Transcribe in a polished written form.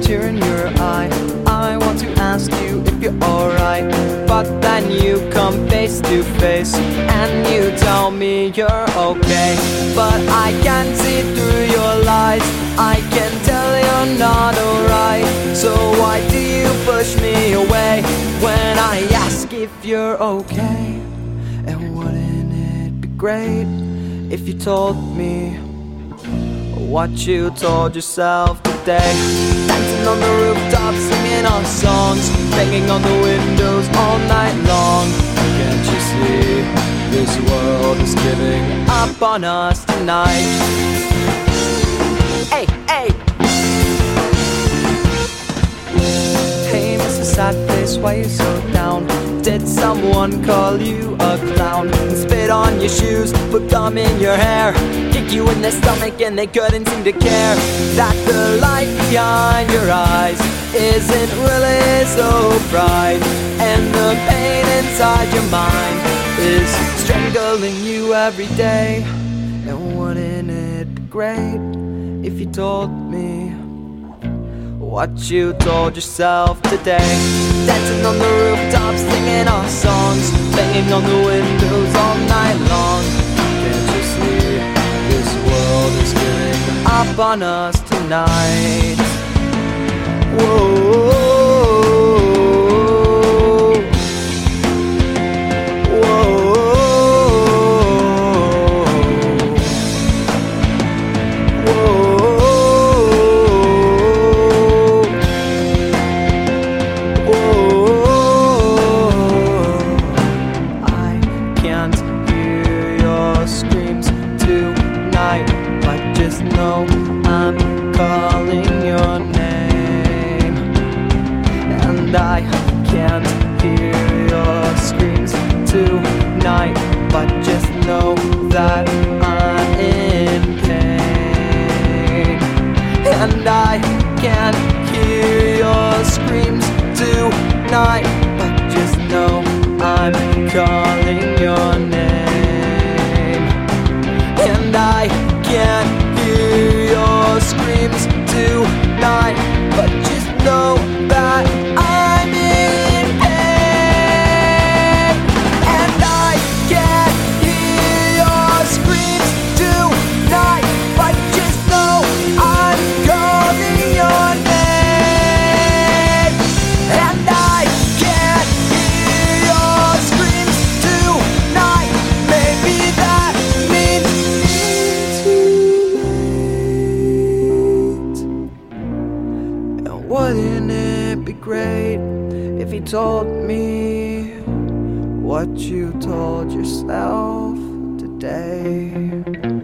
tear in your eye. I want to ask you if you're alright, but then you come face to face and you tell me you're okay. But I can't see through your lies, I can tell you're not alright. So why do you push me away when I ask if you're okay? And wouldn't it be great if you told me what you told yourself today? Dancing on the rooftops, singing our songs, banging on the windows all night long. Can't you see, this world is giving up on us tonight? Hey, hey! Hey, Mr. Sad Face, why you so down? Did someone call you a clown? And spit on your shoes, put gum in your hair, kick you in the stomach and they couldn't seem to care that the light behind your eyes isn't really so bright, and the pain inside your mind is strangling you every day. And wouldn't it be great if you told me what you told yourself today? Dancing on the rooftops, singing our songs, banging on the windows all night long. Can't you see, this world is giving up on us tonight? Whoa. But just know I'm calling your name, and I can't hear your screams tonight, but just know that I'm in pain. And I can't hear your screams tonight, but just know I'm calling your name. And I can't hear your screams tonight, but just know that I'm in pain. And I can't hear your screams tonight, but just know I'm calling your name. And I can't hear your screams tonight, maybe that means wouldn't it be great if you told me what you told yourself today?